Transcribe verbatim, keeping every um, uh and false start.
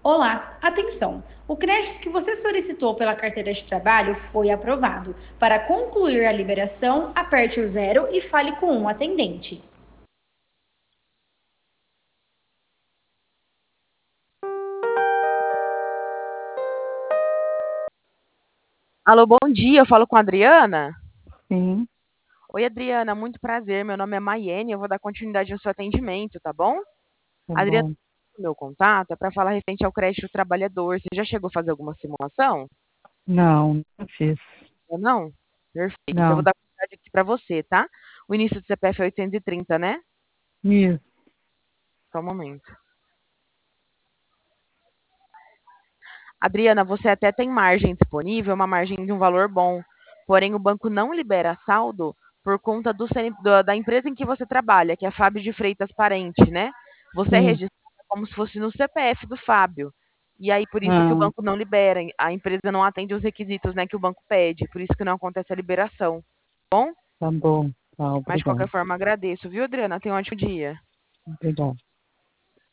Olá, atenção! O crédito que você solicitou pela carteira de trabalho foi aprovado. Para concluir a liberação, aperte o zero e fale com um atendente. Alô, bom dia, eu falo com a Adriana? Sim, Oi, Adriana, muito prazer, meu nome é Maiene, eu vou dar continuidade no seu atendimento, tá bom? tá Adriana, bom. o meu contato é para falar referente ao crédito trabalhador. Você já chegou a fazer alguma simulação? Não, não fiz. Ou não? Perfeito, então eu vou Não, dar continuidade aqui para você, tá? O início do C P F é oitocentos e trinta, né? isso. Só um momento. Adriana, você até tem margem disponível, uma margem de um valor bom, porém o banco não libera saldo por conta do, C N do- da empresa em que você trabalha, que é a Fábio de Freitas Parente, né? Você é Sim. registrada como se fosse no C P F do Fábio. E aí, por isso que o Ah, banco não libera, a empresa não atende os requisitos, né, que o banco pede, por isso que não acontece a liberação. Bom, tá bom. Tá, mas de qualquer obrigado. forma agradeço, viu, Adriana? Tenha um ótimo dia. Obrigado.